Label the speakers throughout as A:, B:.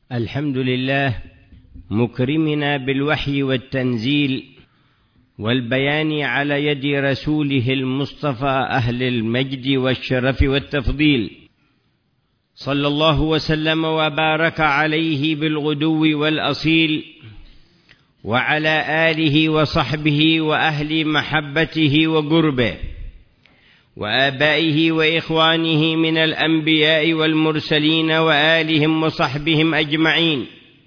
A: الحمد لله مكرمنا بالوحي والتنزيل والبيان على يد رسوله المصطفى أهل المجد والشرف والتفضيل، صلى الله وسلم وبارك عليه بالغدو والأصيل، وعلى آله وصحبه وأهل محبته وقربه وآبائه وإخوانه من الأنبياء والمرسلين وآلهم وصحبهم أجمعين،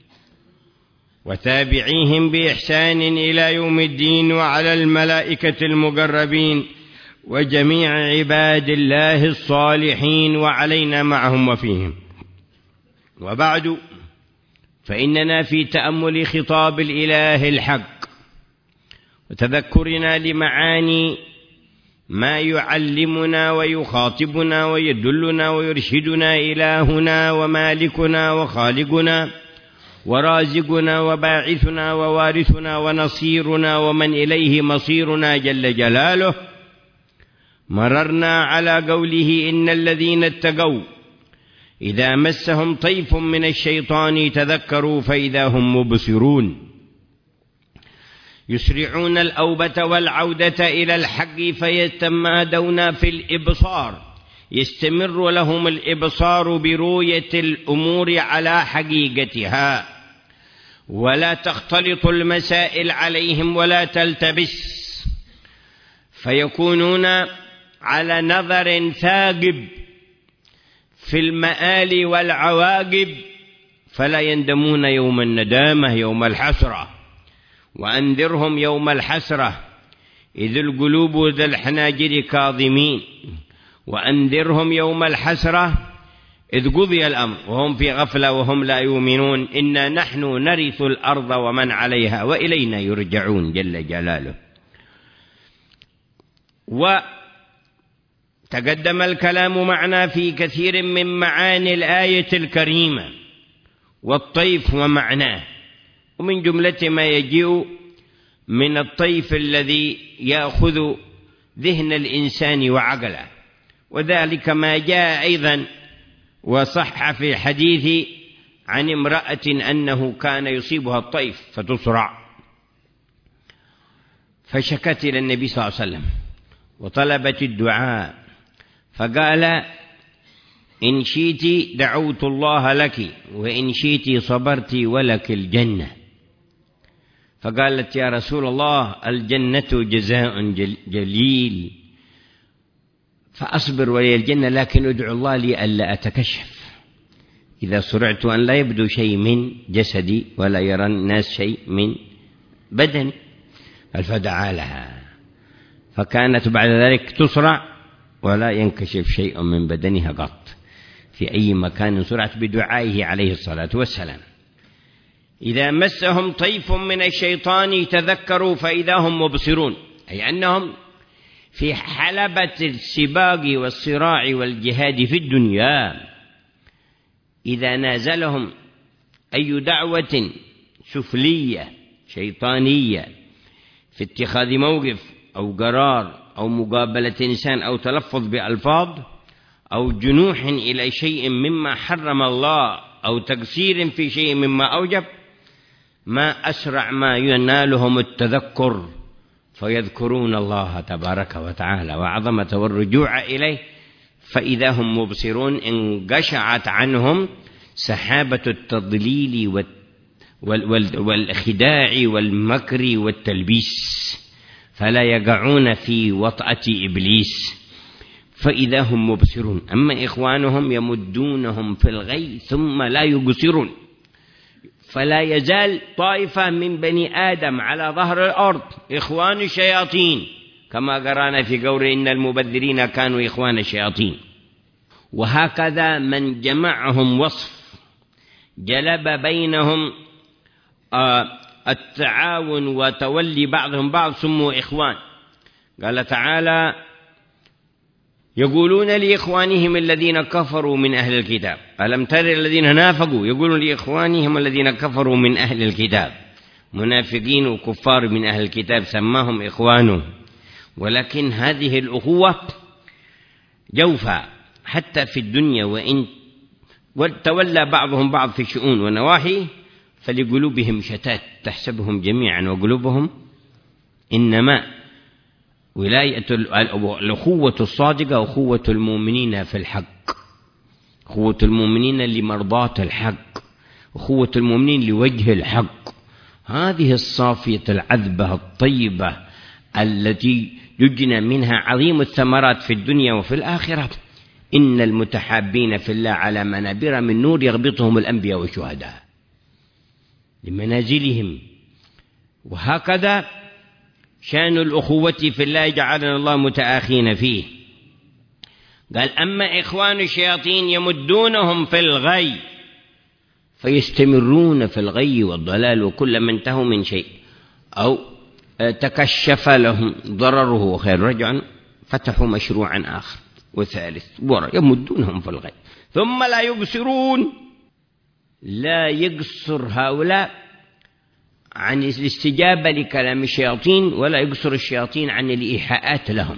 A: وتابعيهم بإحسان إلى يوم الدين، وعلى الملائكة المقربين وجميع عباد الله الصالحين، وعلينا معهم وفيهم. وبعد، فإننا في تأمل خطاب الإله الحق وتذكرنا لمعاني ما يعلمنا ويخاطبنا ويدلنا ويرشدنا إلهنا ومالكنا وخالقنا ورازقنا وباعثنا ووارثنا ونصيرنا ومن إليه مصيرنا جل جلاله. مررنا على قوله: إن الذين اتقوا إذا مسهم طيف من الشيطان تذكروا فإذا هم مبصرون، يسرعون الأوبة والعودة إلى الحق فيتمادون في الإبصار، يستمر لهم الإبصار برؤية الأمور على حقيقتها، ولا تختلط المسائل عليهم ولا تلتبس، فيكونون على نظر ثاقب في المآل والعواقب، فلا يندمون يوم الندامة يوم الحسرة. وأنذرهم يوم الحسرة إذ القلوب ذا الحناجر كاظمين، وأنذرهم يوم الحسرة إذ قضي الأمر وهم في غفلة وهم لا يؤمنون، إنا نحن نرث الأرض ومن عليها وإلينا يرجعون جل جلاله. وتقدم الكلام معنا في كثير من معاني الآية الكريمة والطيف ومعناه، ومن جملة ما يجيء من الطيف الذي يأخذ ذهن الإنسان وعقله، وذلك ما جاء أيضا وصح في حديث عن امرأة أنه كان يصيبها الطيف فتصرع، فشكت إلى النبي صلى الله عليه وسلم وطلبت الدعاء، فقال: إن شئت دعوت الله لك، وإن شئت صبرت ولك الجنة. فقالت: يا رسول الله، الجنة جزاء جليل، فأصبر ولي الجنة، لكن ادعو الله لي ألا أتكشف إذا صرعت، أن لا يبدو شيء من جسدي ولا يرى الناس شيء من بدني. فدعا لها، فكانت بعد ذلك تصرع ولا ينكشف شيء من بدنها قط في أي مكان صرعت بدعائه عليه الصلاة والسلام. إذا مسهم طيف من الشيطان تذكروا فإذا هم مبصرون، أي أنهم في حلبة السباق والصراع والجهاد في الدنيا، إذا نازلهم أي دعوة سفلية شيطانية في اتخاذ موقف أو قرار أو مقابلة إنسان أو تلفظ بألفاظ أو جنوح إلى شيء مما حرم الله أو تقصير في شيء مما أوجب، ما أسرع ما ينالهم التذكر فيذكرون الله تبارك وتعالى وعظمته والرجوع إليه، فإذا هم مبصرون انقشعت عنهم سحابة التضليل والخداع والمكر والتلبيس، فلا يقعون في وطأة إبليس، فإذا هم مبصرون. أما إخوانهم يمدونهم في الغي ثم لا يقصرون، فلا يزال طائفة من بني آدم على ظهر الأرض إخوان الشياطين، كما قرأنا في قول: إن المبذرين كانوا إخوان الشياطين. وهكذا من جمعهم وصف جلب بينهم التعاون وتولي بعضهم بعض سموا إخوان. قال تعالى: يقولون لإخوانهم الذين كفروا من أهل الكتاب، ألم تر الذين نافقوا يقولون لإخوانهم الذين كفروا من أهل الكتاب، منافقين وكفار من أهل الكتاب سماهم إخوانه. ولكن هذه الأخوة جوفى حتى في الدنيا، وإن وتولى بعضهم بعض في شؤون ونواحي فلقلوبهم شتات تحسبهم جميعا وقلوبهم إنما. ولاية الأخوة الصادقة أخوة المؤمنين في الحق، أخوة المؤمنين لمرضاة الحق، أخوة المؤمنين لوجه الحق، هذه الصافية العذبة الطيبة التي يجنى منها عظيم الثمرات في الدنيا وفي الآخرة. إن المتحابين في الله على منابر من نور يغبطهم الأنبياء والشهداء لمنازلهم. وهكذا شأن الأخوة في الله جعلنا الله متآخين فيه. قال أما إخوان الشياطين يمدونهم في الغي فيستمرون في الغي والضلال، وكلما انتهوا من شيء أو تكشف لهم ضرره وخير رجعا فتحوا مشروعا آخر وثالث يمدونهم في الغي ثم لا يقصرون. لا يقصر هؤلاء عن الاستجابة لكلام الشياطين، ولا يقصر الشياطين عن الإيحاءات لهم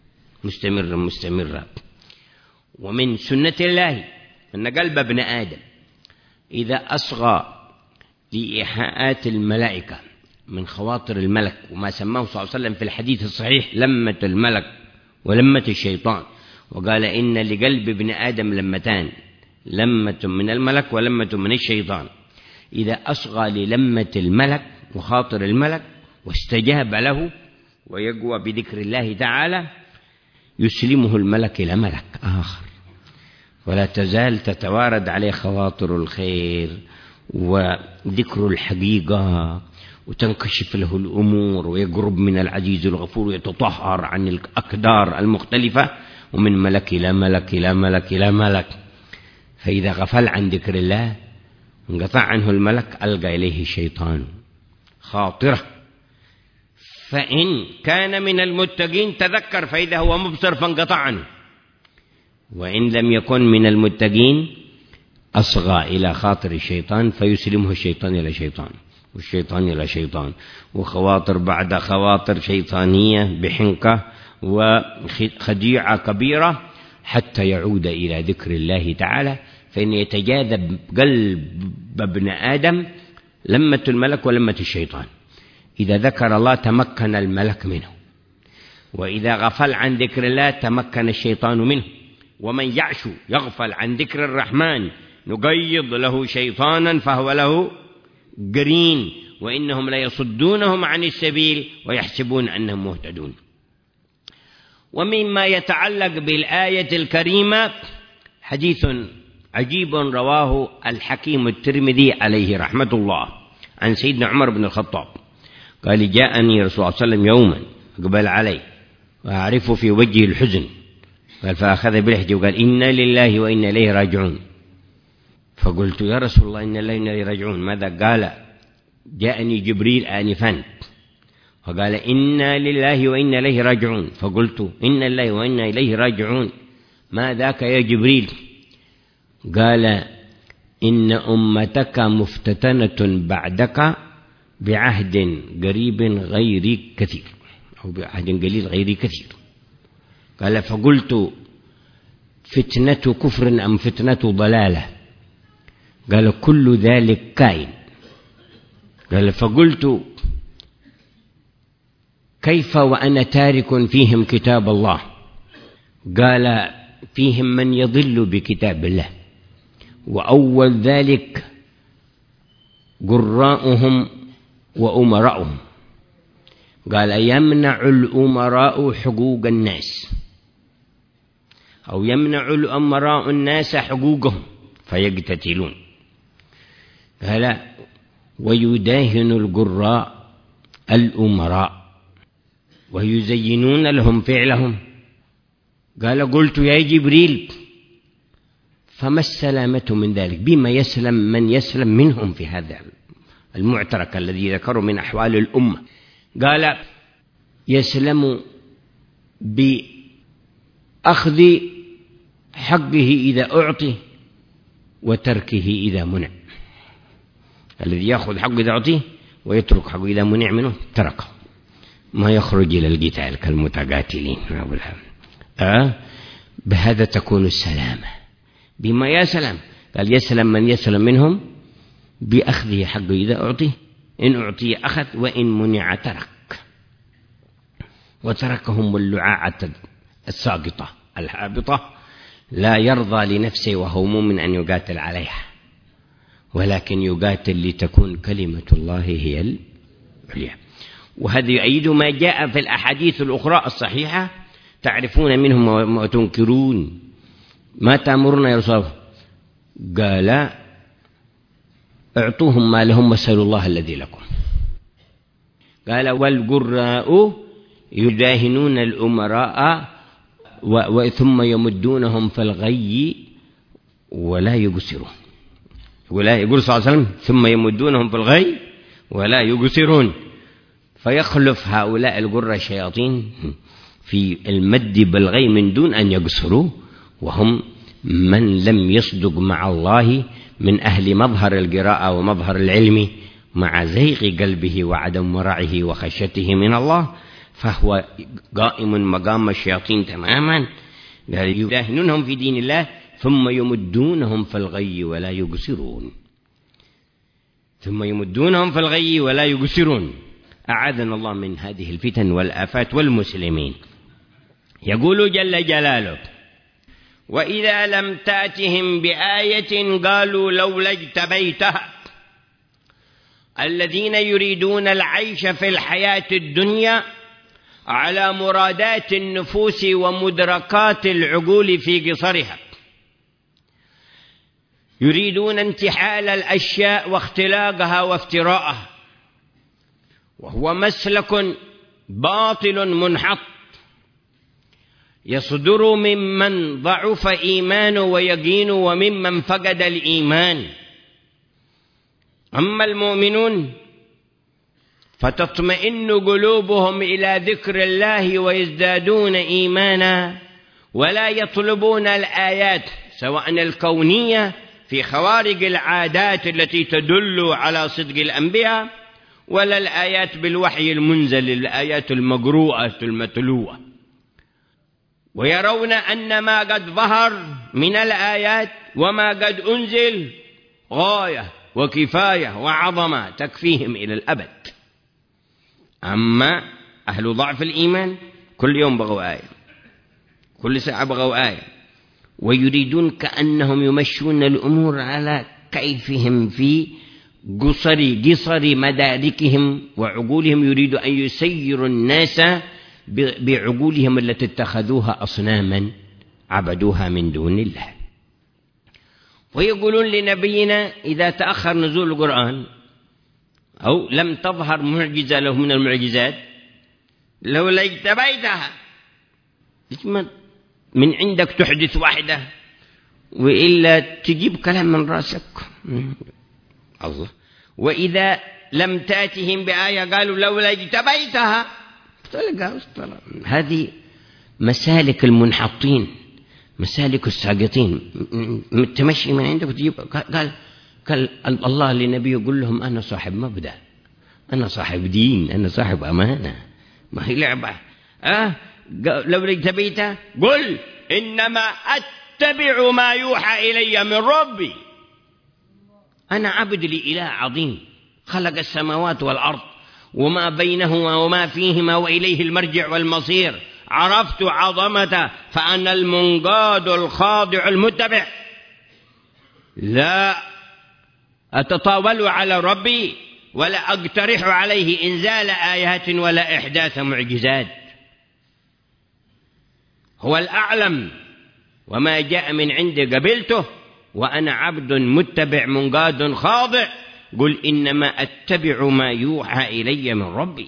A: مستمرة. ومن سنة الله أن قلب ابن آدم إذا أصغى لإيحاءات الملائكة من خواطر الملك، وما سماه صلى الله عليه وسلم في الحديث الصحيح لمة الملك ولمة الشيطان، وقال إن لقلب ابن آدم لمتان، لمة من الملك ولمة من الشيطان. إذا أصغى للمة الملك وخاطر الملك واستجاب له ويقوى بذكر الله تعالى يسلمه الملك إلى ملك آخر، ولا تزال تتوارد عليه خواطر الخير وذكر الحقيقة، وتنكشف له الأمور ويقرب من العزيز الغفور ويتطهر عن الأقدار المختلفة، ومن ملك إلى ملك إلى ملك إلى ملك. فإذا غفل عن ذكر الله انقطع عنه الملك ألقى إليه الشيطان خاطرة، فإن كان من المتقين تذكر فإذا هو مبصر فانقطع عنه، وإن لم يكن من المتقين أصغى إلى خاطر الشيطان فيسلمه الشيطان إلى شيطان والشيطان إلى شيطان، وخواطر بعد خواطر شيطانية بحنكة وخديعة كبيرة حتى يعود إلى ذكر الله تعالى. فإن يتجاذب قلب ابن آدم لمة الملك ولمة الشيطان. إذا ذكر الله تمكن الملك منه، وإذا غفل عن ذكر الله تمكن الشيطان منه. ومن يعش يغفل عن ذكر الرحمن نقيض له شيطانا فهو له قرين وإنهم ليصدونهم عن السبيل ويحسبون أنهم مهتدون. ومما يتعلق بالآية الكريمة حديث عجيب رواه الحكيم الترمذي عليه رحمة الله عن سيدنا عمر بن الخطاب قال جاءني رسول الله صلى الله عليه وسلم يوما أقبل علي وأعرف في وجهه الحزن، قال فأخذ بلحجي وقال إنا لله وإنا إليه راجعون. فقلت يا رسول الله إنا لله وإنا إليه راجعون ماذا؟ قال جاءني جبريل آنفا فقال إنا لله وإنا إليه راجعون. فقلت إنا لله وإنا إليه راجعون ما ذاك يا جبريل؟ قال إن أمتك مفتتنة بعدك بعهد قريب غير كثير، أو بعهد قليل غير كثير. قال فقلت فتنة كفر أم فتنة ضلالة؟ قال كل ذلك كائن. قال فقلت كيف وأنا تارك فيهم كتاب الله؟ قال فيهم من يضل بكتاب الله، وأول ذلك قراءهم وأمراؤهم. قال يمنع الأمراء حقوق الناس، أو يمنع الأمراء الناس حقوقهم فيقتتلون. قال ويداهن القراء الأمراء ويزينون لهم فعلهم. قال قلت يا جبريل فما السلامة من ذلك؟ بما يسلم من يسلم منهم في هذا المعترك الذي ذكروا من أحوال الأمة؟ قال يسلم بأخذ حقه إذا أعطي وتركه إذا منع. الذي يأخذ حقه إذا أعطيه ويترك حقه إذا منع منه تركه، ما يخرج إلى القتال كالمتقاتلين. بهذا تكون السلامة، بما يسلم قال يسلم من يسلم منهم بأخذه حقه إذا أعطيه، إن أعطي أخذ وإن منع ترك، وتركهم اللعاعة الساقطة الهابطة، لا يرضى لنفسه وهو مؤمن أن يقاتل عليها، ولكن يقاتل لتكون كلمة الله هي العليا. وهذا يؤيد ما جاء في الأحاديث الأخرى الصحيحة: تعرفون منهم وتنكرون، ما تأمرون يا رسول الله؟ قال اعطوهم ما لهم واسألوا الله الذي لكم. قال والقراء يداهنون الأمراء ثم يمدونهم في الغي ولا يقصرون. يقول صلى الله عليه وسلم ثم يمدونهم في الغي ولا يقصرون، فيخلف هؤلاء القراء الشياطين في المد بالغي من دون أن يقصروا، وهم من لم يصدق مع الله من أهل مظهر القراءة ومظهر العلم، مع زيغ قلبه وعدم ورعه وخشيته من الله، فهو قائم مقام الشياطين تماما. يداهنونهم في دين الله ثم يمدونهم في الغي ولا يقصرون، ثم يمدونهم في الغي ولا يقصرون. أعاذنا الله من هذه الفتن والآفات والمسلمين. يقول جل جلاله: وإذا لم تأتهم بآية قالوا لولا اجتبيتها. الذين يريدون العيش في الحياة الدنيا على مرادات النفوس ومدركات العقول في قصرها، يريدون انتحال الأشياء واختلاقها وافتراءها، وهو مسلك باطل منحط يصدر ممن ضعف إيمانه ويقينه وممن فقد الإيمان. أما المؤمنون فتطمئن قلوبهم إلى ذكر الله ويزدادون إيمانا، ولا يطلبون الآيات سواء الكونية في خوارق العادات التي تدل على صدق الأنبياء، ولا الآيات بالوحي المنزل، الآيات المقروءة المتلوة. ويرون أن ما قد ظهر من الآيات وما قد أنزل غاية وكفاية وعظمة تكفيهم إلى الأبد. أما أهل ضعف الإيمان كل يوم بغوا آية، كل ساعة بغوا آية، ويريدون كأنهم يمشون الأمور على كيفهم في قصر مداركهم وعقولهم. يريد أن يسيروا الناس بعقولهم التي اتخذوها أصناما عبدوها من دون الله. ويقولون لنبينا إذا تأخر نزول القرآن أو لم تظهر معجزة له من المعجزات لولا اجتبيتها، من عندك تحدث واحدة وإلا تجيب كلام من رأسك الله. وإذا لم تأتهم بآية قالوا لولا اجتبيتها. هذه مسالك المنحطين، مسالك الساقطين. تمشي من عندك وتجيب. قال الله للنبي يقول لهم أنا صاحب مبدأ، أنا صاحب دين، أنا صاحب أمانة، ما هي لعبة. لولا اجتبيتها قل إنما أتبع ما يوحى إلي من ربي. أنا عبد لإله عظيم خلق السماوات والأرض وما بينهما وما فيهما وإليه المرجع والمصير. عرفت عظمته فأنا المنقاد الخاضع المتبع، لا أتطاول على ربي ولا أقترح عليه إنزال آيات ولا إحداث معجزات. هو الأعلم وما جاء من عندي قبلته، وأنا عبد متبع منقاد خاضع. قل إنما أتبع ما يوحى إلي من ربي.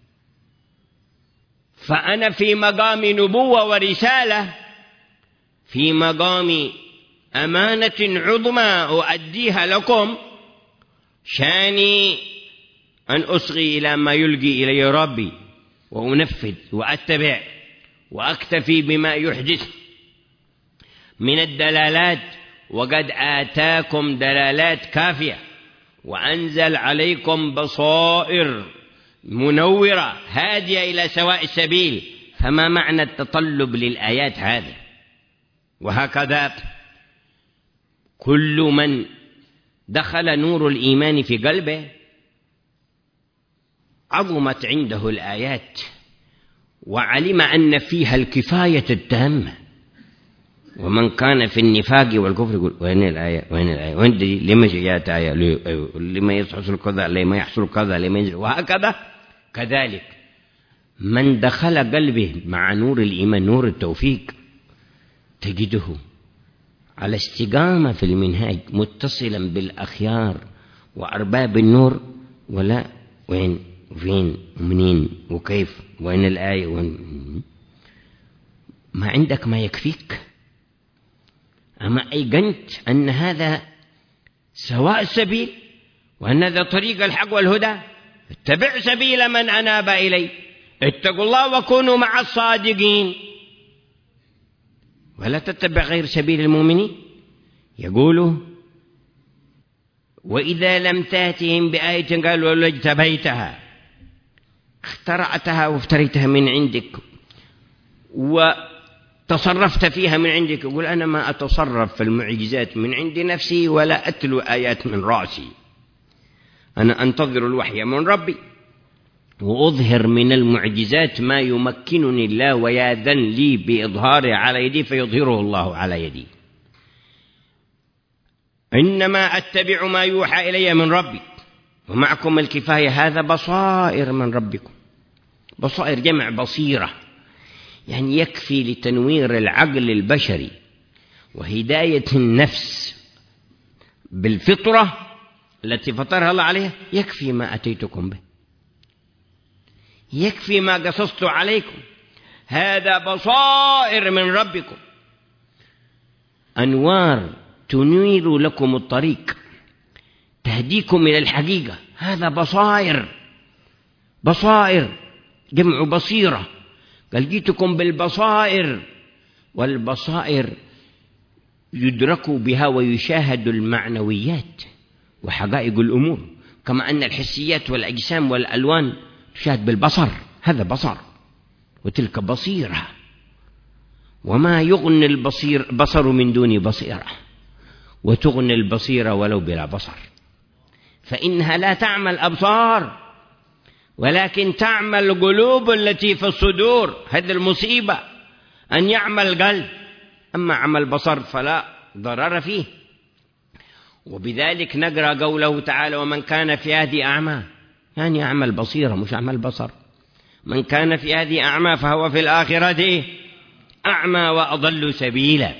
A: فأنا في مقام نبوة ورسالة، في مقام أمانة عظمى أؤديها لكم، شاني أن أصغي إلى ما يلقي إلي ربي وأنفذ وأتبع وأكتفي بما يحدث من الدلالات. وقد آتاكم دلالات كافية وأنزل عليكم بصائر منورة هادية إلى سواء السبيل، فما معنى التطلب للآيات هذه؟ وهكذا كل من دخل نور الإيمان في قلبه عظمت عنده الآيات وعلم أن فيها الكفاية التامة. ومن كان في النفاق والكفر يقول وين الآية وين الآية وين دي لما جاءت آية لما يحصل كذا لما يحصل كذا لما ينزل وهكذا. كذلك من دخل قلبه مع نور الإيمان نور التوفيق تجده على استقامة في المنهاج متصلا بالأخيار وأرباب النور. ولا وين وفين ومنين وكيف وين الآية وين ما عندك ما يكفيك. أما أيقنت أن هذا سواء السبيل وأن هذا طريق الحق والهدى اتبع سبيل من أناب إلي اتقوا الله وكونوا مع الصادقين ولا تتبع غير سبيل المؤمنين. يقولوا وإذا لم تأتهم بآية قالوا ولو اجتبيتها اخترعتها وافتريتها من عندك وتصرفت فيها من عندك. يقول أنا ما أتصرف في المعجزات من عند نفسي ولا أتلو آيات من رأسي، أنا أنتظر الوحي من ربي وأظهر من المعجزات ما يمكنني الله ويأذن لي بإظهاره على يدي فيظهره الله على يدي. إنما أتبع ما يوحى إلي من ربي ومعكم الكفاية. هذا بصائر من ربكم. بصائر جمع بصيرة، يعني يكفي لتنوير العقل البشري وهداية النفس بالفطرة التي فطرها الله عليها. يكفي ما أتيتكم به، يكفي ما قصصت عليكم. هذا بصائر من ربكم، أنوار تنير لكم الطريق تهديكم إلى الحقيقة. هذا بصائر. بصائر جمع بصيرة. قال جئتكم بالبصائر، والبصائر يدرك بها ويشاهد المعنويات وحقائق الأمور، كما أن الحسيات والأجسام والألوان تشاهد بالبصر. هذا بصر وتلك بصيرة. وما يغني البصر من دون بصيرة، وتغني البصيرة ولو بلا بصر، فإنها لا تعمى الأبصار ولكن تعمى القلوب التي في الصدور. هذه المصيبة أن يعمى القلب، أما عمى البصر فلا ضرر فيه. وبذلك نقرأ قوله تعالى ومن كان في هذه أعمى، يعني أعمى البصيرة مش أعمى البصر. من كان في هذه أعمى فهو في الآخرة أعمى وأضل سبيلا.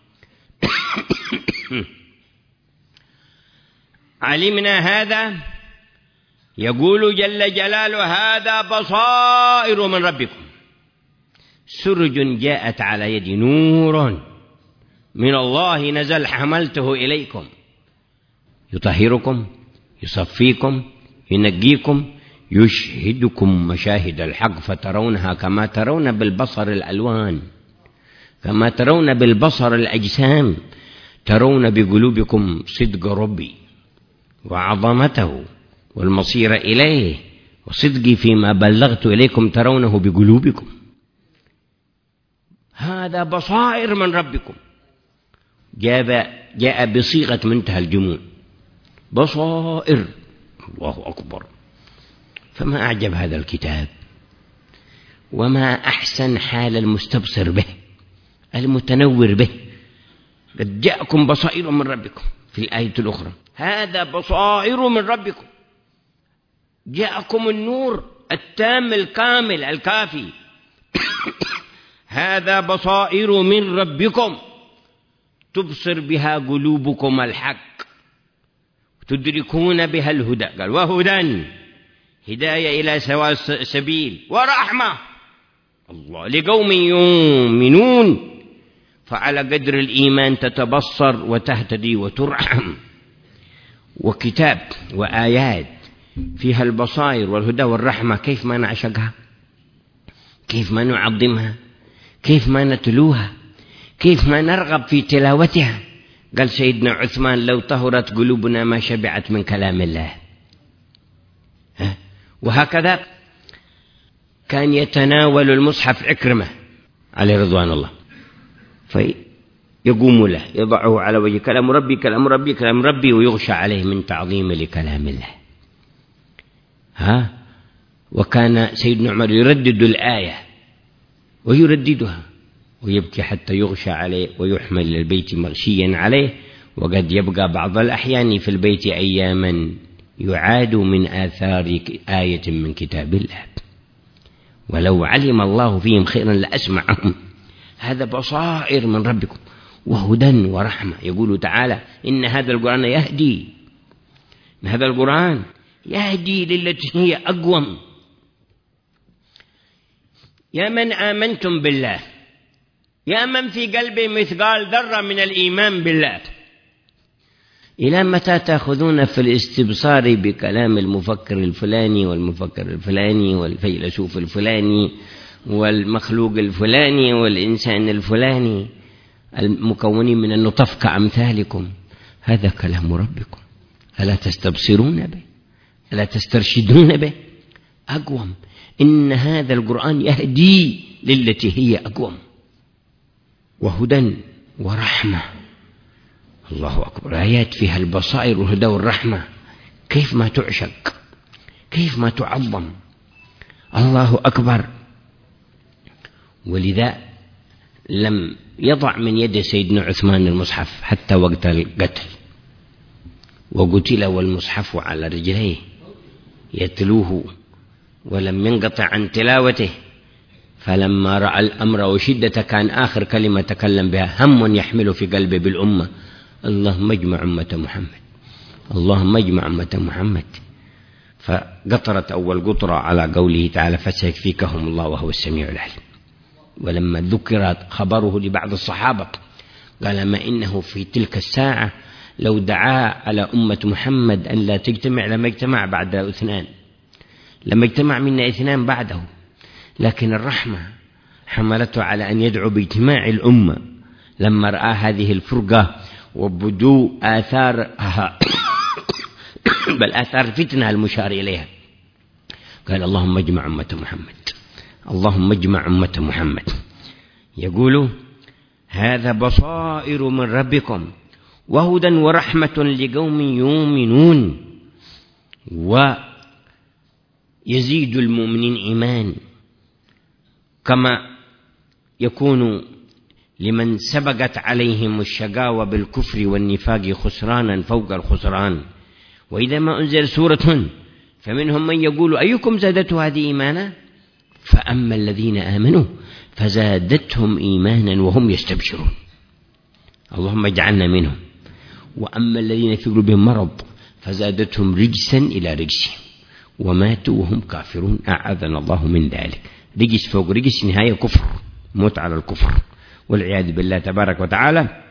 A: علمنا هذا. يقول جل جلاله هذا بصائر من ربكم. سرج جاءت على يد نور من الله نزل حملته إليكم يطهركم يصفيكم ينقيكم يشهدكم مشاهد الحق فترونها كما ترون بالبصر الألوان، كما ترون بالبصر الأجسام، ترون بقلوبكم صدق ربي وعظمته والمصير إليه وصدقي فيما بلغت إليكم ترونه بقلوبكم. هذا بصائر من ربكم. جاء بصيغة منتهى الجموع، بصائر. الله أكبر. فما أعجب هذا الكتاب وما أحسن حال المستبصر به المتنور به. قد جاءكم بصائر من ربكم في الآية الأخرى. هذا بصائر من ربكم. جاءكم النور التام الكامل الكافي. هذا بصائر من ربكم تبصر بها قلوبكم الحق تدركون بها الهدى. قال وهدى هداية إلى سواء السبيل ورحمة الله لقوم يؤمنون. فعلى قدر الإيمان تتبصر وتهتدي وترحم. وكتاب وآيات فيها البصائر والهدى والرحمة، كيف ما نعشقها، كيف ما نعظمها، كيف ما نتلوها، كيف ما نرغب في تلاوتها. قال سيدنا عثمان لو طهرت قلوبنا ما شبعت من كلام الله. وهكذا كان يتناول المصحف عكرمة عليه رضوان الله يقوم له، يضعه على وجه كلام ربي كلام ربي كلام ربي، ويغشى عليه من تعظيم لكلام الله. وكان سيدنا عمر يردد الآية ويرددها ويبكي حتى يغشى عليه ويحمل إلى البيت مغشيا عليه، وقد يبقى بعض الأحيان في البيت أياما يعاد من آثار آية من كتاب الله. ولو علم الله فيهم خيرا لأسمعهم. هذا بصائر من ربكم وهدى ورحمة. يقول تعالى إن هذا القرآن يهدي، هذا القرآن يهدي للتي هي أقوم. يا من آمنتم بالله، يا من في قلبه مثقال ذرة من الإيمان بالله، إلى متى تأخذون في الاستبصار بكلام المفكر الفلاني والمفكر الفلاني والفيلسوف الفلاني والمخلوق الفلاني والإنسان الفلاني المكونين من النطف كأمثالكم؟ هذا كلام ربكم، ألا تستبصرون به؟ ألا تسترشدون به؟ أقوم. إن هذا القرآن يهدي للتي هي أقوم وهدى ورحمة. الله أكبر. آيات فيها البصائر والهدى والرحمة، كيف ما تعشق، كيف ما تعظم. الله أكبر. ولذا لم يضع من يد سيدنا عثمان المصحف حتى وقت القتل، وقتل والمصحف على رجليه يتلوه ولم ينقطع عن تلاوته. فلما رأى الأمر وشدة كان آخر كلمة تكلم بها هم يحمل في قلبه بالأمة: اللهم اجمع أمة محمد، اللهم اجمع أمة محمد. فقطرت أول قطرة على قوله تعالى: فسيكفيكهم الله وهو السميع العليم. ولما ذكر خبره لبعض الصحابة قال: ما إنه في تلك الساعة لو دعا على أمة محمد أن لا تجتمع لما اجتمع بعد 2، لما اجتمع منا 2 بعده، لكن الرحمة حملته على أن يدعو باجتماع الأمة لما رأى هذه الفرقة وبدو آثارها بل آثار الفتنة المشار إليها. قال: اللهم اجمع أمة محمد، اللهم اجمع أمة محمد. يقول: هذا بصائر من ربكم وهدى ورحمة لقوم يؤمنون. ويزيد المؤمنين إيمان كما يكون لمن سبقت عليهم الشقاوة بالكفر والنفاق خسرانا فوق الخسران. وإذا ما أنزل سورة فمنهم من يقول: أيكم زادته هذه إيمانا؟ فأما الذين آمنوا فزادتهم إيمانا وهم يستبشرون. اللهم اجعلنا منهم. وأما الذين في قلوبهم مرض فزادتهم رجسا إلى رجسهم وماتوا وهم كافرون، أعاذنا الله من ذلك. رجس فوق رجس، نهاية كفر، موت على الكفر والعياذ بالله تبارك وتعالى.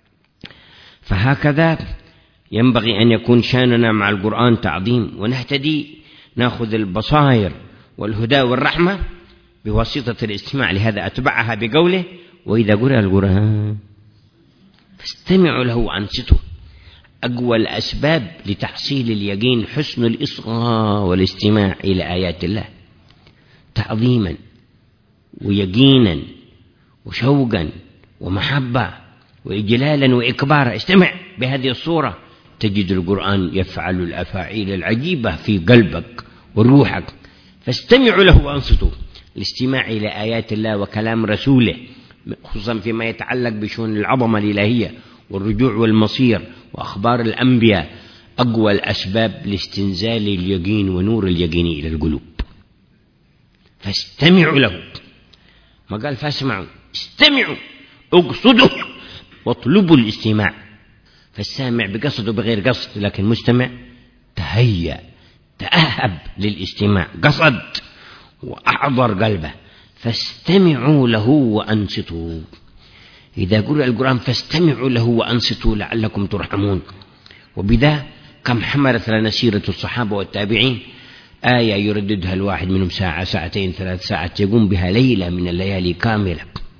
A: فهكذا ينبغي أن يكون شأننا مع القرآن تعظيم، ونهتدي نأخذ البصائر والهدى والرحمة بواسطة الاستماع. لهذا أتبعها بقوله: وإذا قرأ القرآن فاستمعوا له وأنصتوا. أقوى الأسباب لتحصيل اليقين حسن الإصغاء والاستماع إلى آيات الله تعظيما ويقينا وشوقا ومحبة وإجلالا وإكبارا. استمع بهذه الصورة تجد القرآن يفعل الأفاعيل العجيبة في قلبك وروحك. فاستمعوا له وأنصتوا. الاستماع إلى آيات الله وكلام رسوله خصوصا فيما يتعلق بشؤون العظمة الإلهية والرجوع والمصير وأخبار الأنبياء أقوى الأسباب لاستنزال اليقين ونور اليقين إلى القلوب. فاستمعوا له، ما قال فاسمعوا، استمعوا، اقصدوا واطلبوا الاستماع. فالسامع بقصد وبغير قصد، لكن مستمع تهيأ تأهب للاستماع، قصد وأحضر قلبه. فاستمعوا له وأنصتوا. إذا قرأ القرآن فاستمعوا له وأنصتوا لعلكم ترحمون. وبذا كم حملت لنا سيرة الصحابة والتابعين. آية يرددها الواحد منهم ساعة ساعتين 3 ساعات، يقوم بها ليلة من الليالي كاملة.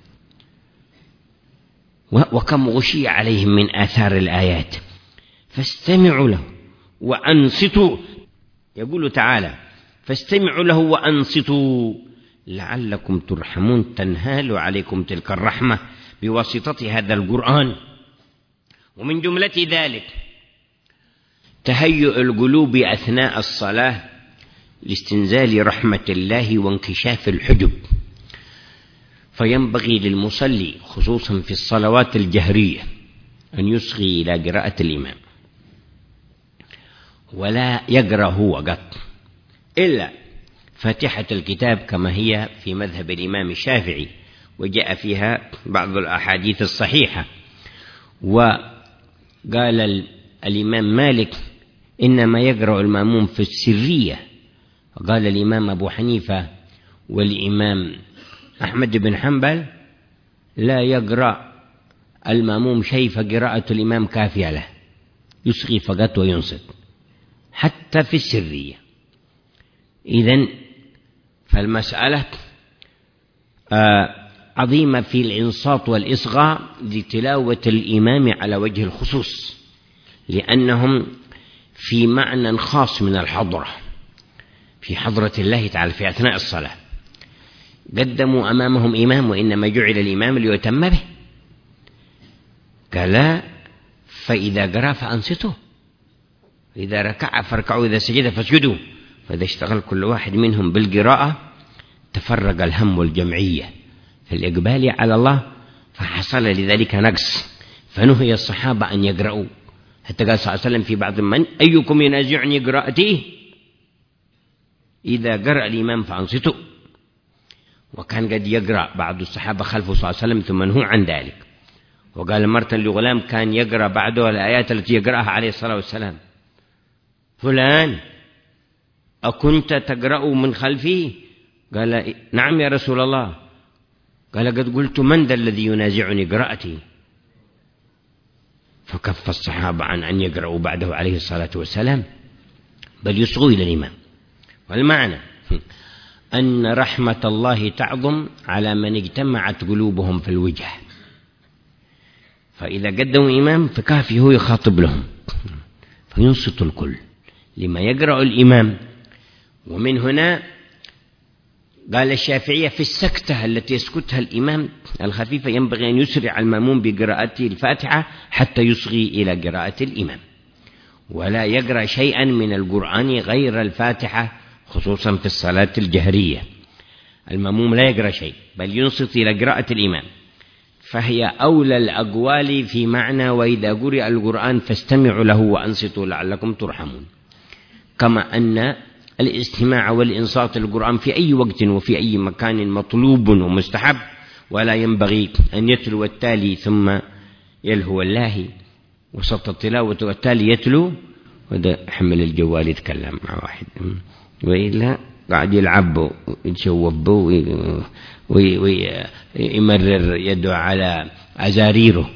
A: وكم غشي عليهم من آثار الآيات. فاستمعوا له وأنصتوا. يقول تعالى: فاستمعوا له وأنصتوا لعلكم ترحمون. تنهال عليكم تلك الرحمة بواسطة هذا القرآن. ومن جملة ذلك تهيؤ القلوب أثناء الصلاة لاستنزال رحمة الله وانكشاف الحجب، فينبغي للمصلي خصوصا في الصلوات الجهرية أن يصغي إلى قراءة الإمام، ولا يقرأ هو قط إلا فاتحة الكتاب كما هي في مذهب الإمام الشافعي، وجاء فيها بعض الأحاديث الصحيحة. وقال الإمام مالك إنما يقرأ المأموم في السرية، قال الإمام أبو حنيفة والإمام أحمد بن حنبل لا يقرأ المأموم شيء، فقراءة الإمام كافية له، يصغي فقط وينصت حتى في السرية. إذن فالمسألة عظيمة في الإنصات والإصغاء لتلاوة الإمام على وجه الخصوص، لأنهم في معنى خاص من الحضرة، في حضرة الله تعالى في أثناء الصلاة. قدموا أمامهم إمام، وإنما جعل الإمام ليتم به، قال فإذا قرأ فأنصتوا، إذا ركع فاركعوا، إذا سجد فاسجدوا. فإذا اشتغل كل واحد منهم بالقراءة تفرق الهم والجمعية في الإقبال على الله، فحصل لذلك نقص، فنهي الصحابة أن يقرأوا، حتى قال صلى الله عليه وسلم في بعض من أيكم ينازعني قراءته، إذا قرأ الإمام فأنصتوا. وكان قد يقرأ بعض الصحابة خلفه صلى الله عليه وسلم ثم نهوا عن ذلك. وقال مرة لغلام كان يقرأ بعده الآيات التي يقرأها عليه الصلاة والسلام: فلان أكنت تقرأ من خلفي؟ قال: نعم يا رسول الله. قال: قد قلت من ذا الذي ينازعني قراءتي؟ فكف الصحابة عن أن يقرأوا بعده عليه الصلاة والسلام، بل يصغوا إلى الإمام. والمعنى أن رحمة الله تعظم على من اجتمعت قلوبهم في الوجه، فإذا قدموا إمام فكافي هو يخاطب لهم، فينصت الكل لما يقرأ الإمام. ومن هنا قال الشافعية في السكتة التي يسكتها الإمام الخفيفة ينبغي أن يسرع المأموم بقراءة الفاتحة حتى يصغي إلى قراءة الإمام، ولا يقرأ شيئا من القرآن غير الفاتحة، خصوصا في الصلاة الجهرية. المأموم لا يقرأ شيء بل ينصت إلى قراءة الإمام، فهي أولى الأقوال في معنى وإذا قرئ القرآن فاستمعوا له وأنصتوا لعلكم ترحمون. كما أن الاستماع والإنصات للقرآن في أي وقت وفي أي مكان مطلوب ومستحب، ولا ينبغي أن يتلو التالي ثم يلهو اللاهي وسط التلاوة والتالي يتلو وده حمل الجوال يتكلم مع واحد، وإلا قاعد يلعب ويتشوب ويمرر يده على أزاريره.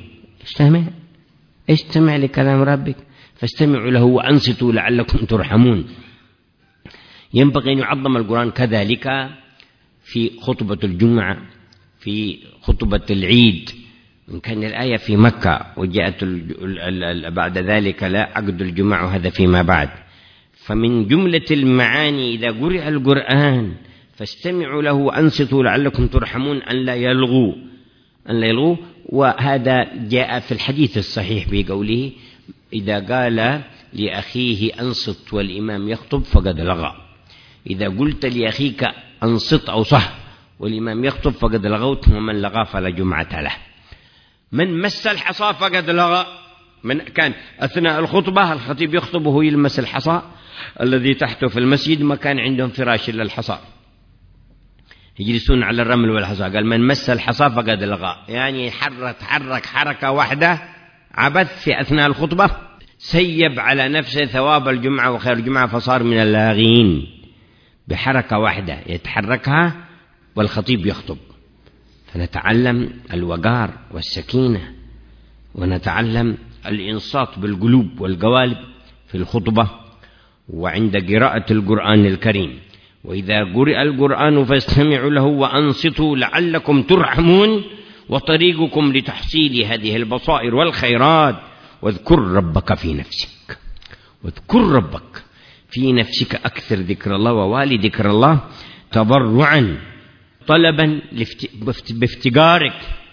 A: استمع لكلام ربك فاستمعوا له وأنصتوا لعلكم ترحمون. ينبغي أن يعظم القرآن كذلك في خطبة الجمعة، في خطبة العيد، إن كان الآية في مكة وجاءت بعد ذلك لا عقد الجمعة، وهذا فيما بعد. فمن جملة المعاني إذا قرئ القرآن فاستمعوا له وأنصتوا لعلكم ترحمون أن لا يلغوا. وهذا جاء في الحديث الصحيح بقوله: إذا قال لأخيه أنصت والإمام يخطب فقد لغى. إذا قلت لأخيك أنصت أو صح والإمام يخطب فقد لغوت، ومن لغى فلا جمعة له. من مس الحصى فقد لغى. من كان أثناء الخطبة الخطيب يخطب وهو يلمس الحصى الذي تحته في المسجد، ما كان عندهم فراش إلا الحصى، يجلسون على الرمل والحصى. قال: من مس الحصى فقد لغى، يعني حرك حركة واحدة عبث في أثناء الخطبة، سيب على نفسه ثواب الجمعة وخير الجمعة، فصار من اللاغين بحركة واحدة يتحركها والخطيب يخطب. فنتعلم الوقار والسكينة، ونتعلم الإنصات بالقلوب والقوالب في الخطبة وعند قراءة القرآن الكريم. وإذا قرئ القرآن فاستمعوا له وأنصتوا لعلكم ترحمون، وطريقكم لتحصيل هذه البصائر والخيرات: واذكر ربك في نفسك. واذكر ربك في نفسك، أكثر ذكر الله ووالي ذكر الله تضرعا طلبا بافتقارك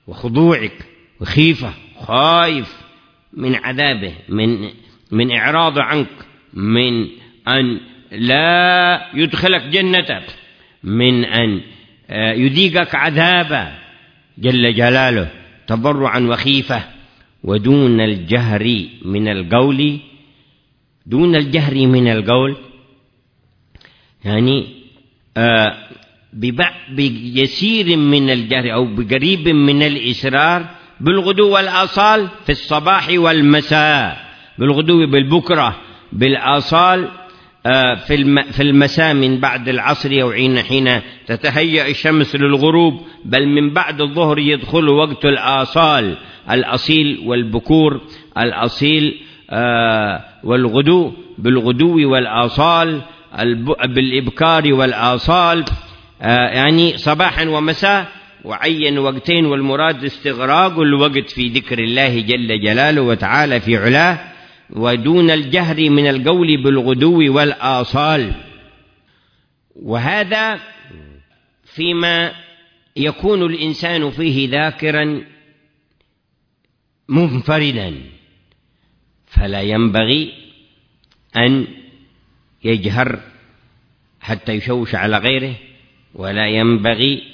A: وخضوعك وخيفة، خايف من عذابه، من إعراض عنك، من أن لا يدخلك جنتك، من أن يذيقك عذابه جل جلاله، تضرعا وخيفة. ودون الجهر من القول، دون الجهر من القول يعني بيسير من الجهر أو بقريب من الإسرار، بالغدو والآصال في الصباح والمساء، بالغدو بالبكرة، بالآصال في المساء من بعد العصر أو حين تتهيأ الشمس للغروب، بل من بعد الظهر يدخل وقت الآصال، الأصيل والبكور، الأصيل والغدو، بالغدو والآصال، بالإبكار والآصال، يعني صباحا ومساء، وعين وقتين، والمراد استغراق الوقت في ذكر الله جل جلاله وتعالى في علاه. ودون الجهر من القول بالغدو والآصال. وهذا فيما يكون الإنسان فيه ذاكرا منفردا، فلا ينبغي أن يجهر حتى يشوش على غيره، ولا ينبغي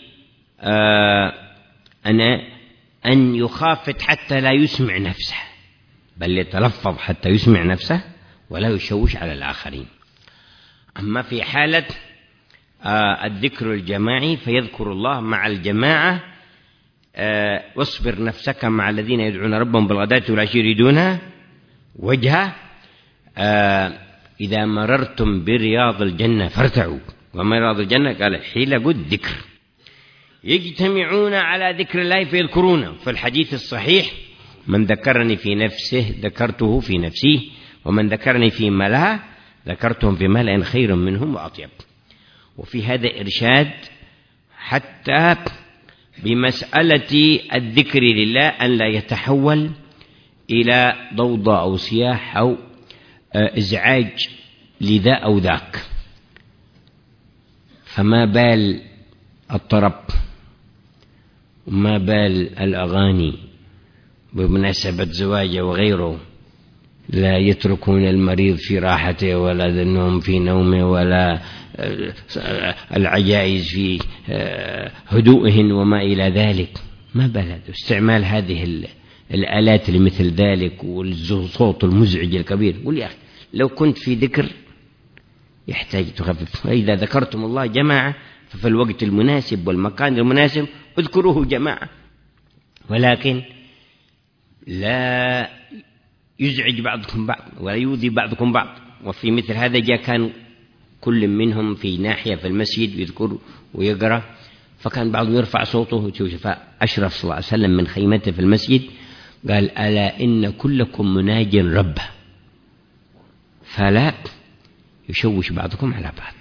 A: أن يخافت حتى لا يسمع نفسه، بل يتلفظ حتى يسمع نفسه ولا يشوش على الآخرين. أما في حالة الذكر الجماعي فيذكر الله مع الجماعة. واصبر نفسك مع الذين يدعون ربهم بالغداة والعشي يريدون وجهه. إذا مررتم برياض الجنة فارتعوا، وما رياض الجنة قال حلق الذكر، يجتمعون على ذكر الله فيذكرونه. في الحديث الصحيح: من ذكرني في نفسه ذكرته في نفسي، ومن ذكرني في ملأ ذكرتهم في ملأ خير منهم وأطيب. وفي هذا إرشاد حتى بمسألة الذكر لله أن لا يتحول إلى ضوضاء أو صياح أو إزعاج لذا أو ذاك. فما بال الطرب، وما بال الأغاني بمناسبة زواجه وغيره، لا يتركون المريض في راحته، ولا النوم في نومه، ولا العجائز في هدوئهن وما إلى ذلك. ما بال استعمال هذه الآلات لمثل ذلك، والصوت المزعج الكبير. قل يا أخي لو كنت في ذكر يحتاج تخفف. فإذا ذكرتم الله جماعة ففي الوقت المناسب والمكان المناسب اذكروه جماعة، ولكن لا يزعج بعضكم بعض ولا يؤذي بعضكم بعض. وفي مثل هذا جاء كان كل منهم في ناحية في المسجد يذكر ويقرأ، فكان بعضهم يرفع صوته. فأشرف صلى الله عليه وسلم من خيمته في المسجد قال: ألا إن كلكم مناج ربه، فلا يشوش بعضكم على بعض.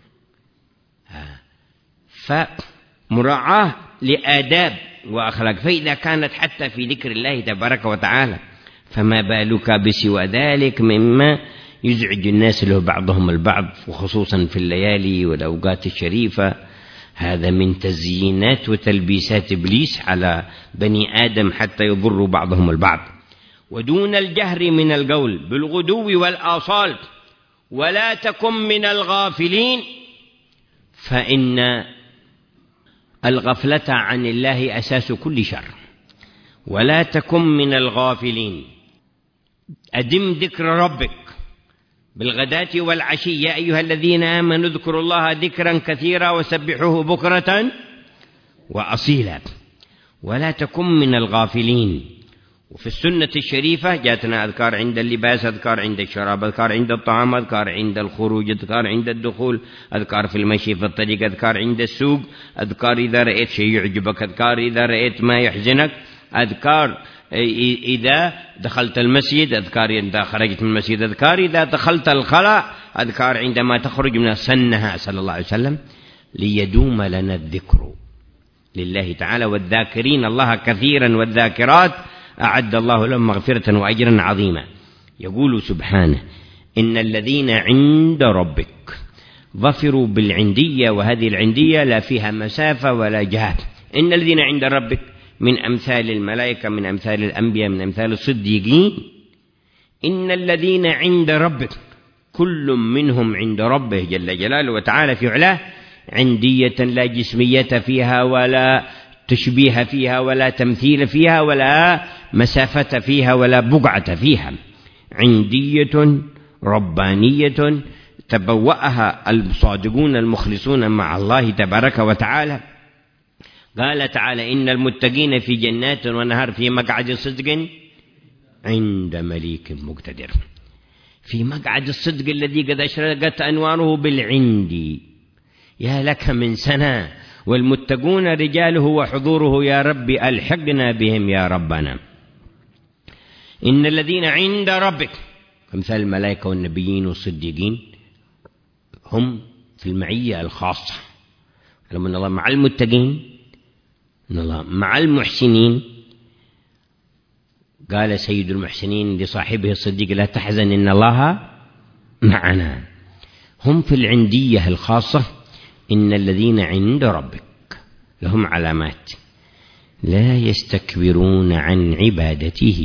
A: فمراعاة لآداب وأخلاق. فإذا كانت حتى في ذكر الله تبارك وتعالى، فما بالك بسوى ذلك مما يزعج الناس له بعضهم البعض، وخصوصا في الليالي والأوقات الشريفة. هذا من تزيينات وتلبيسات إبليس على بني آدم حتى يضروا بعضهم البعض. ودون الجهر من القول بالغدو والآصال، ولا تكن من الغافلين، فإن الغفلة عن الله أساس كل شر. ولا تكن من الغافلين، أدم ذكر ربك بالغداة والعشي. يا أيها الذين آمنوا اذكروا الله ذكرا كثيرا وسبحوه بكرة وأصيلا. ولا تكن من الغافلين. وفي السنة الشريفة جاءتنا أذكار عند اللباس، أذكار عند الشراب، أذكار عند الطعام، أذكار عند الخروج، أذكار عند الدخول، أذكار في المشي في الطريق، أذكار عند السوق، أذكار إذا رأيت شيء يعجبك، أذكار إذا رأيت ما يحزنك، أذكار إذا دخلت المسجد، أذكار إذا خرجت من المسجد، أذكار إذا دخلت الخلاء، أذكار عندما تخرج من سنها صلى الله عليه وسلم، ليدوم لنا الذكر لله تعالى. والذاكرين الله كثيرا والذاكرات أعد الله لهم مغفرة وأجرا عظيما. يقول سبحانه: إن الذين عند ربك ظفروا بالعندية، وهذه العندية لا فيها مسافة ولا جهة. إن الذين عند ربك من أمثال الملائكة، من أمثال الأنبياء، من أمثال الصديقين. إن الذين عند ربك كل منهم عند ربه جل جلاله وتعالى في علاه عندية لا جسمية فيها ولا تشبيه فيها ولا تمثيل فيها ولا مسافة فيها ولا بقعة فيها، عندية ربانية تبوأها الصادقون المخلصون مع الله تبارك وتعالى. قال تعالى: إن المتقين في جنات ونهر في مقعد صدق عند مليك مقتدر. في مقعد الصدق الذي قد أشرقت أنواره بالعندي. يا لك من سنة، والمتقون رجاله وحضوره يا رب ألحقنا بهم يا ربنا. إن الذين عند ربك كمثال الملائكة والنبيين والصديقين هم في المعية الخاصة، لما الله مع المتقين، إن الله مع المحسنين. قال سيد المحسنين لصاحبه الصديق: لا تحزن إن الله معنا. هم في العندية الخاصة. إن الذين عند ربك لهم علامات: لا يستكبرون عن عبادته.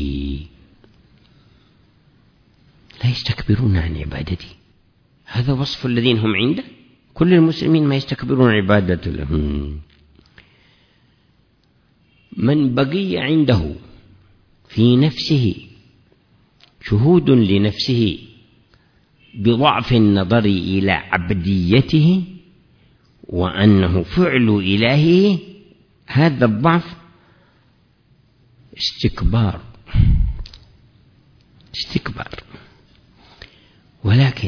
A: لا يستكبرون عن عبادته، هذا وصف الذين هم عنده. كل المسلمين ما يستكبرون عن عبادته لهم. من بقي عنده في نفسه شهود لنفسه بضعف النظر إلى عبديته وأنه فعل إلهه، هذا الضعف استكبار. ولكن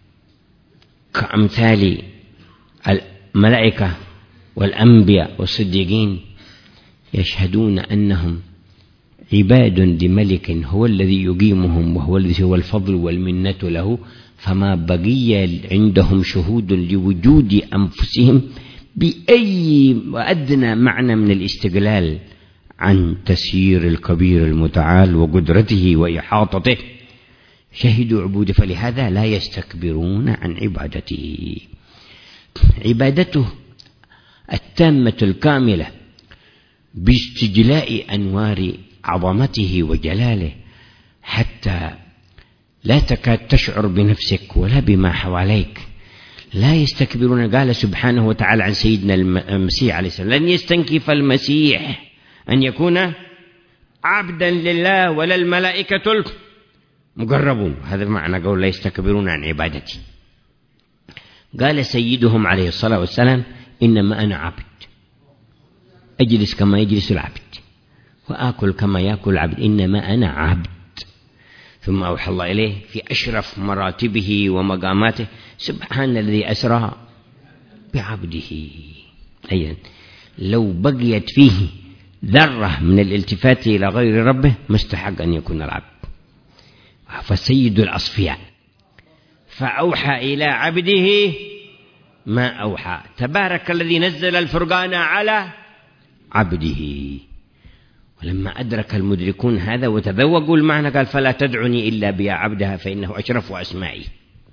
A: كأمثال الملائكة والأنبياء والصديقين يشهدون أنهم عباد لملك هو الذي يقيمهم وهو الذي هو الفضل والمنة له، فما بقي عندهم شهود لوجود أنفسهم بأي أدنى معنى من الاستقلال عن تسيير الكبير المتعال وقدرته وإحاطته. شهدوا عبوده، فلهذا لا يستكبرون عن عبادته. عبادته التامة الكاملة باستجلاء أنوار عظمته وجلاله حتى لا تكاد تشعر بنفسك ولا بما حواليك. لا يستكبرون. قال سبحانه وتعالى عن سيدنا المسيح عليه السلام: لن يستنكف المسيح أن يكون عبدا لله ولا الملائكة المقربون. هذا معنى قول لا يستكبرون عن عبادتي. قال سيدهم عليه الصلاة والسلام: إنما أنا عبد، أجلس كما يجلس العبد وآكل كما يأكل العبد، إنما أنا عبد. ثم أوحى الله إليه في أشرف مراتبه ومقاماته: سبحان الذي أسرى بعبده. أيضا لو بقيت فيه ذرة من الالتفات إلى غير ربه ما استحق أن يكون العبد. فسيد الأصفياء فأوحى إلى عبده ما أوحى. تبارك الذي نزل الفرقان على عبده. ولما أدرك المدركون هذا وتذوقوا المعنى قال: فلا تدعني إلا بيا عبدها فإنه أشرف أسمائي.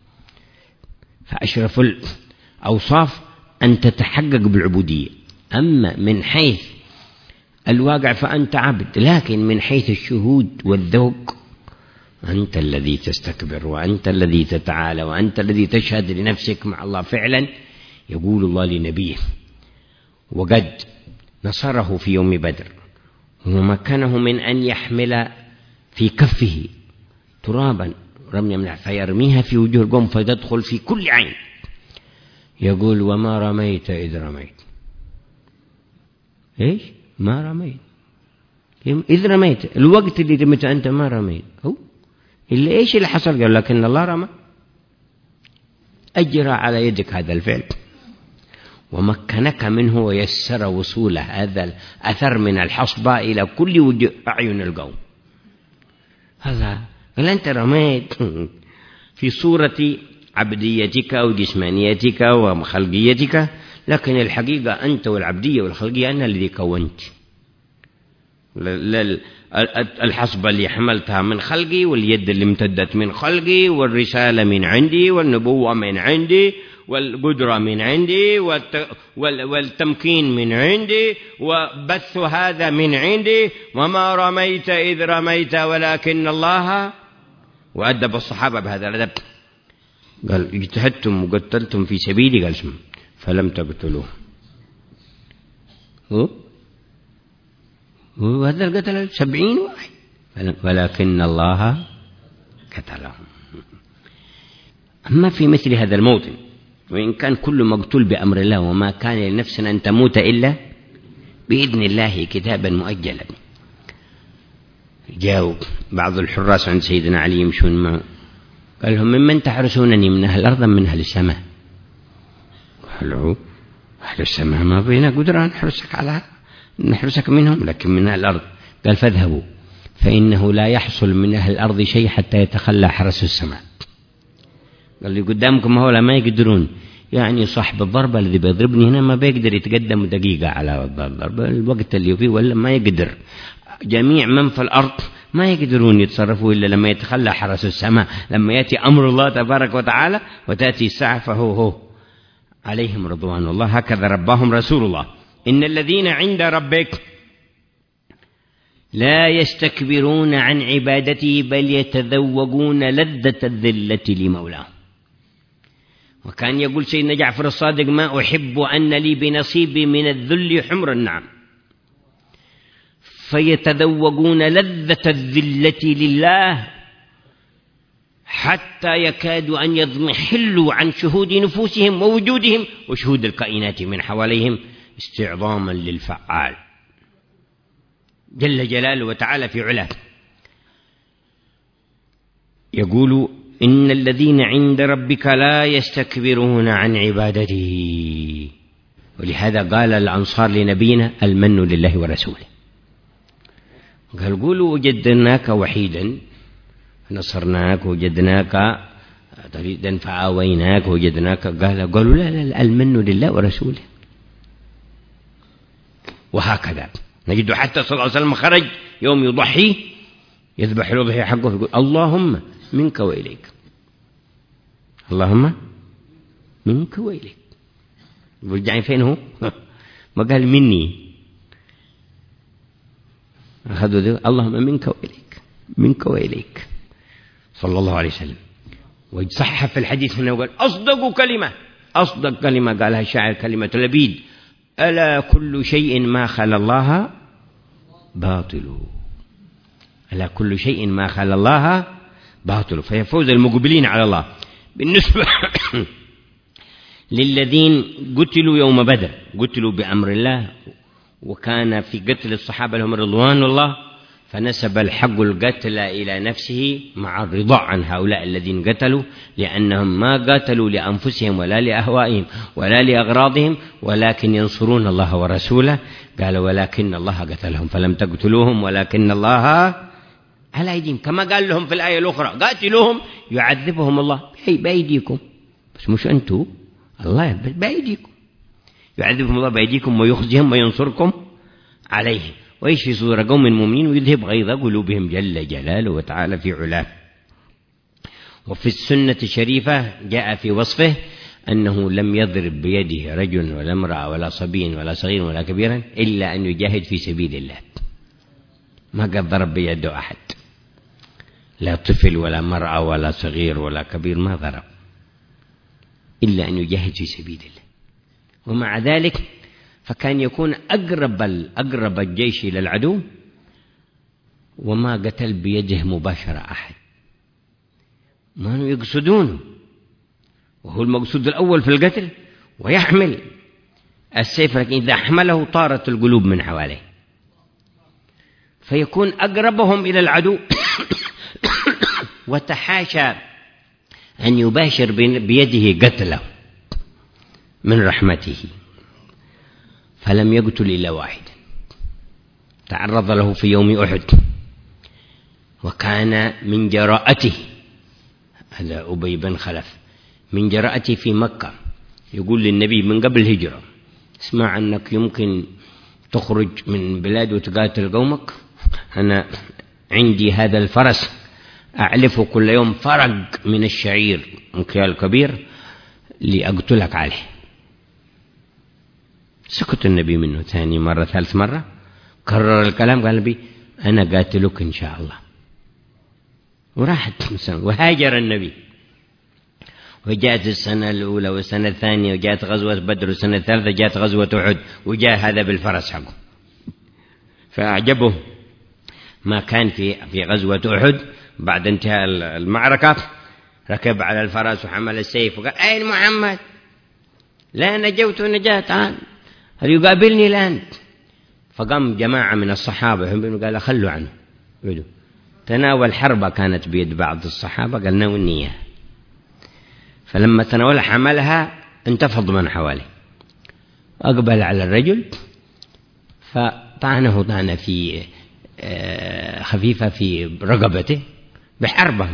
A: فأشرف الأوصاف أن تتحقق بالعبودية. أما من حيث الواقع فأنت عبد، لكن من حيث الشهود والذوق أنت الذي تستكبر وأنت الذي تتعالى وأنت الذي تشهد لنفسك مع الله. فعلا يقول الله لنبيه: وقد نصره في يوم بدر ومكنه من أن يحمل في كفه ترابا رميا من فيرميها في وجوه القوم فتدخل في كل عين. يقول: وما رميت إذ رميت. إيش؟ ما رميت. إذ رميت، الوقت اللي رميت أنت ما رميت. هو اللي إيش اللي حصل؟ قال: لكن الله رمى، أجرى على يدك هذا الفعل ومكنك منه ويسر وصول هذا الأثر من الحصبة إلى كل وجه أعين القوم. هذا قال: أنت رميت في صورة عبديتك وجسمانيتك وخلقيتك، لكن الحقيقة أنت والعبدية والخلقية أنا الذي كونت. الحصبة اللي حملتها من خلقي، واليد اللي امتدت من خلقي، والرسالة من عندي، والنبوة من عندي، والقدرة من عندي والتمكين من عندي وبث هذا من عندي، وما رميت إذ رميت ولكن الله. وأدب الصحابة بهذا الأدب، قال اجتهدتم وقتلتم في سبيلي، قال فلم تقتلوه، وهذا القتل 70 واحد، ولكن الله قتلهم. أما في مثل هذا الموطن، وإن كان كل مقتول بأمر الله، وما كان لنفس أن تموت إلا بإذن الله كتابا مؤجلا. جاءوا بعض الحراس عند سيدنا علي يمشون معه، قال لهم ممن تحرسونني، من أهل الأرض من أهل السماء؟ قالوا أهل السماء ما بينا قدرة نحرسك منهم، لكن من أهل الأرض. قال فاذهبوا فإنه لا يحصل من أهل الأرض شيء حتى يتخلى حرس السماء. قال لي قدامكم هؤلاء ما يقدرون، يعني صاحب الضربة الذي بيضربني هنا ما بيقدر يتقدم دقيقة على الضربة، الوقت اللي فيه ولا ما يقدر. جميع من في الأرض ما يقدرون يتصرفوا إلا لما يتخلى حرس السماء، لما يأتي أمر الله تبارك وتعالى وتأتي الساعة فهو عليهم رضوان الله. هكذا رباهم رسول الله: إن الذين عند ربك لا يستكبرون عن عبادته بل يتذوقون لذة الذلة لمولاهم. وكان يقول سيدنا جعفر الصادق: ما أحب أن لي بنصيبي من الذل حمر النعم. فيتذوقون لذة الذلة لله حتى يكادوا أن يضمحلوا عن شهود نفوسهم ووجودهم وشهود الكائنات من حواليهم استعظاما للفعال جل جلاله وتعالى في علاه. يقول: إن الذين عند ربك لا يستكبرون عن عبادته. ولهذا قال الأنصار لنبينا: المن لله ورسوله. قال: قولوا وجدناك وحيدا نصرناك، وجدناك طريدا فآويناك، وجدناك. قالوا لا، المن لله ورسوله. وهكذا نجد حتى صلى الله عليه وسلم خرج يوم يضحي يذبح الأضحية حقه، يقول: اللهم منك وإليك، اللهم منك وإليك. رجعين فين هو؟ ما قال مني، أخذوا ذي اللهم منك وإليك، منك وإليك صلى الله عليه وسلم. ويصحح في الحديث هنا وقال: أصدق كلمة قالها الشاعر كلمة لبيد: ألا كل شيء ما خلا الله باطل، ألا كل شيء ما خلا الله باطل. فيفوز المقبلين على الله. بالنسبة للذين قتلوا يوم بدر، قتلوا بأمر الله، وكان في قتل الصحابة لهم رضوان الله، فنسب الحق القتل إلى نفسه مع الرضا عن هؤلاء الذين قتلوا، لأنهم ما قاتلوا لأنفسهم ولا لأهوائهم ولا لأغراضهم، ولكن ينصرون الله ورسوله. قال: ولكن الله قتلهم فلم تقتلوهم ولكن الله على أيديهم. كما قال لهم في الآية الأخرى: قاتلوهم يعذبهم الله بأيديكم، بس مش أنتم، الله بأيديكم، يعذبهم الله بأيديكم ويخزيهم وينصركم عليهم ويشفي صدور قوم مؤمنين ويذهب غيظ قلوبهم جل جلاله وتعالى في علاه. وفي السنة الشريفة جاء في وصفه أنه لم يضرب بيده رجل ولا امرأة ولا صبي ولا صغير ولا كبيرا إلا أن يجاهد في سبيل الله. ما قد ضرب بيده أحد، لا طفل ولا مرأة ولا صغير ولا كبير، ما ضرب إلا أن يجاهد في سبيل الله. ومع ذلك فكان يكون أقرب الجيش إلى العدو وما قتل بيده مباشرة أحد، ما يقصدونه، وهو المقصود الأول في القتل، ويحمل السيف، لكن إذا حمله طارت القلوب من حواليه، فيكون أقربهم إلى العدو وتحاشى أن يباشر بيده قتله من رحمته، فلم يقتل إلا واحدا تعرض له في يوم أحد، وكان من جراءته، هذا أبي بن خلف، من جراءته في مكة يقول للنبي من قبل الهجرة: اسمع أنك يمكن تخرج من بلاد وتقاتل قومك، أنا عندي هذا الفرس أعلفه كل يوم فرق من الشعير مكيال كبير، لأقتلك عليه. سكت النبي منه. ثاني مرة ثالث مرة كرر الكلام، قال النبي أنا قاتلك إن شاء الله. وراحت وهاجر النبي. وجاءت السنة الأولى والسنة الثانية، وجاءت غزوة بدر، والسنة الثالثة جاءت غزوة أحد، وجاء هذا بالفرس حقه. فأعجبه ما كان في غزوة أحد. بعد انتهاء المعركة ركب على الفرس وحمل السيف وقال أين محمد؟ لا نجوت ونجاة، تعال هل يقابلني الآن؟ فقام جماعة من الصحابة قال خلوا عنه. تناول حربة كانت بيد بعض الصحابة، قال ناولني إياها. فلما تناولها حملها انتفض من حواليه، أقبل على الرجل فطعنه طعنة في خفيفة في رقبته بحربة،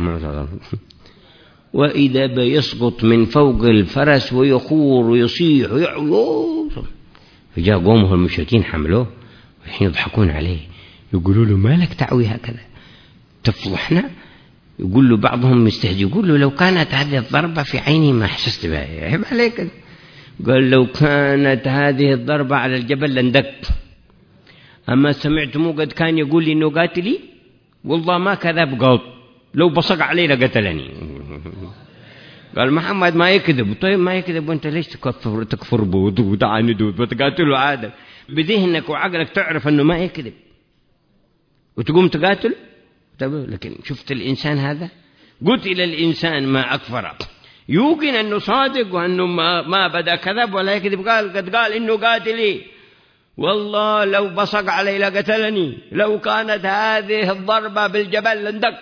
A: وإذا بيسقط من فوق الفرس ويخور ويصيح ويعوض. فجاء قومه المشركين حملوه والحين يضحكون عليه، يقولوا له ما لك تعوي هكذا تفضحنا؟ يقول له بعضهم مستهزئ، يقول له لو كانت هذه الضربة في عيني ما حسست بها، عيب عليك. قال لو كانت هذه الضربة على الجبل لندك. أما سمعتموه قد كان يقول لي إنه قاتلي؟ والله ما كذب قط، لو بصق علي لقتلني. قال محمد ما يكذب. طيب ما يكذب وانت ليش تكفر وتعاند وتقاتله؟ عادة بذهنك وعقلك تعرف انه ما يكذب وتقوم تقاتل. لكن شفت الإنسان هذا، قتل الإنسان ما أكفره، يوقن أنه صادق وأنه ما بدأ كذب ولا يكذب. قد قال إنه قاتلي، والله لو بصق علي لقتلني، لو كانت هذه الضربة بالجبل لندق.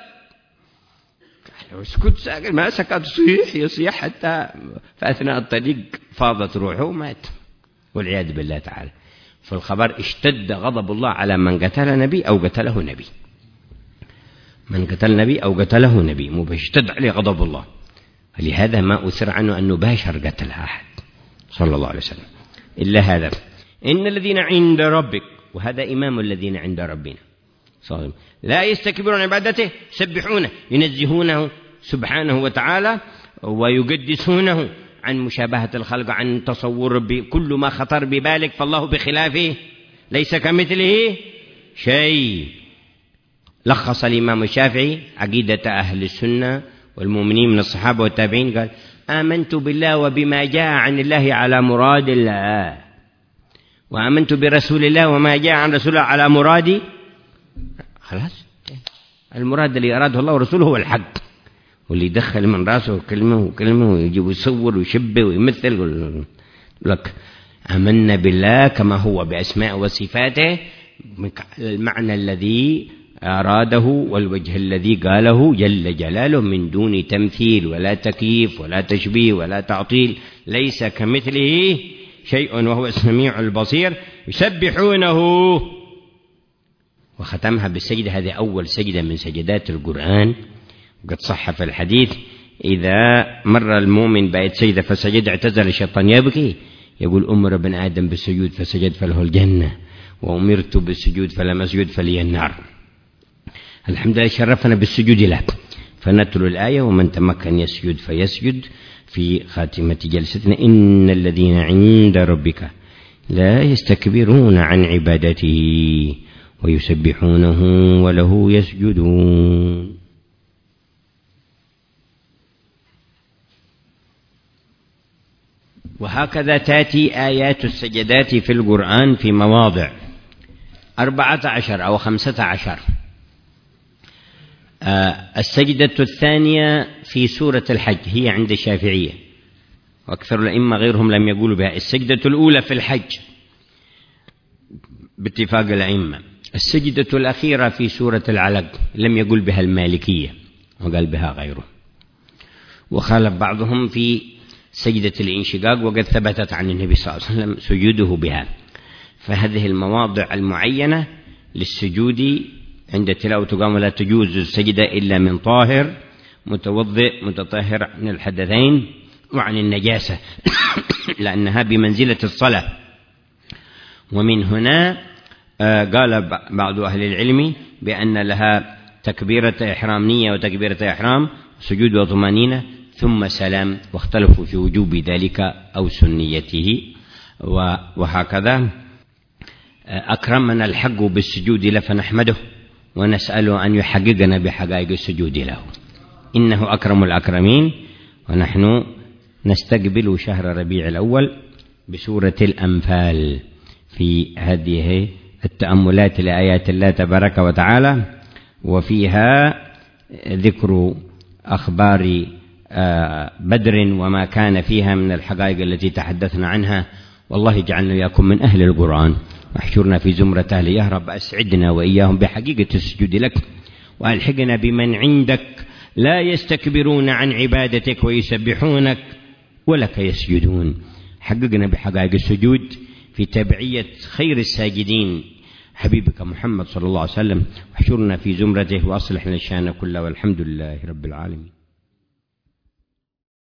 A: اسكت ساكت، ما سكت، يصيح حتى في أثناء الطريق فاضت روحه ومات والعياذ بالله تعالى. فالخبر اشتد غضب الله على من قتل نبي أو قتله نبي. من قتل نبي أو قتله نبي مباشر عليه غضب الله. لهذا ما أثر عنه أن نباشر قتل أحد صلى الله عليه وسلم إلا هذا. إن الذين عند ربك، وهذا إمام الذين عند ربنا صلى لا يستكبرون عن عبادته، يسبحونه ينزهونه سبحانه وتعالى ويقدسونه عن مشابهة الخلق، عن تصور بكل ما خطر ببالك، فالله بخلافه ليس كمثله شيء. لخص الإمام الشافعي عقيدة أهل السنة والمؤمنين من الصحابة والتابعين، قال آمنت بالله وبما جاء عن الله على مراد الله، وآمنت برسول الله وما جاء عن رسول الله على مرادي. خلاص، المراد اللي أراده الله ورسوله هو الحق، واللي يدخل من راسه كلمة ويجيب يصور ويشبه ويمثل. لك آمنا بالله كما هو بأسماء وصفاته، المعنى الذي أراده والوجه الذي قاله جل جلاله، من دون تمثيل ولا تكييف ولا تشبيه ولا تعطيل، ليس كمثله شيء وهو السميع البصير. يسبحونه. وختمها بالسجدة، هذه أول سجدة من سجدات القرآن، وقد صح في الحديث إذا مر المؤمن بآية سجدة فسجد اعتزل الشيطان يبكي، يقول أمر ابن آدم بالسجود فسجد فله الجنة، وأمرت بالسجود فلم أسجد فلي النار. الحمد لله شرفنا بالسجود له، فنتلو الآية ومن تمكن يسجد فيسجد في خاتمة جلستنا. إن الذين عند ربك لا يستكبرون عن عبادته ويسبحونه وله يسجدون. وهكذا تأتي آيات السجدات في القرآن في مواضع 14 أو 15. السجدة الثانية في سورة الحج هي عند الشافعية، وأكثر الأئمة غيرهم لم يقولوا بها. السجدة الأولى في الحج باتفاق الأئمة. السجدة الأخيرة في سورة العلق لم يقل بها المالكية وقال بها غيره. وخالف بعضهم في سجدة الانشقاق، وقد ثبتت عن النبي صلى الله عليه وسلم سجوده بها. فهذه المواضع المعينة للسجود عند تلاوة قام لا تجوز السجدة إلا من طاهر متوضئ متطهر عن الحدثين وعن النجاسة لأنها بمنزلة الصلاة. ومن هنا قال بعض أهل العلم بأن لها تكبيرة إحرام نية وتكبيرة إحرام سجود وطمانينة ثم سلام، واختلفوا في وجوب ذلك أو سنيته. وهكذا أكرمنا الحق بالسجود له فنحمده ونسأله أن يحققنا بحقائق السجود له، إنه أكرم الأكرمين. ونحن نستقبل شهر ربيع الأول بسورة الأنفال في هذه التأملات لآيات الله تبارك وتعالى، وفيها ذكر أخبار بدر وما كان فيها من الحقائق التي تحدثنا عنها. والله اجعلنا وإياكم من أهل القرآن، واحشرنا في زمرة أهله. يا رب أسعدنا وإياهم بحقيقة السجود لك، وألحقنا بمن عندك لا يستكبرون عن عبادتك ويسبحونك ولك يسجدون. حققنا بحقائق السجود في تبعية خير الساجدين حبيبك محمد صلى الله عليه وسلم، واحشرنا في زمرته وأصلح لنا الشأن كله، والحمد لله رب العالمين.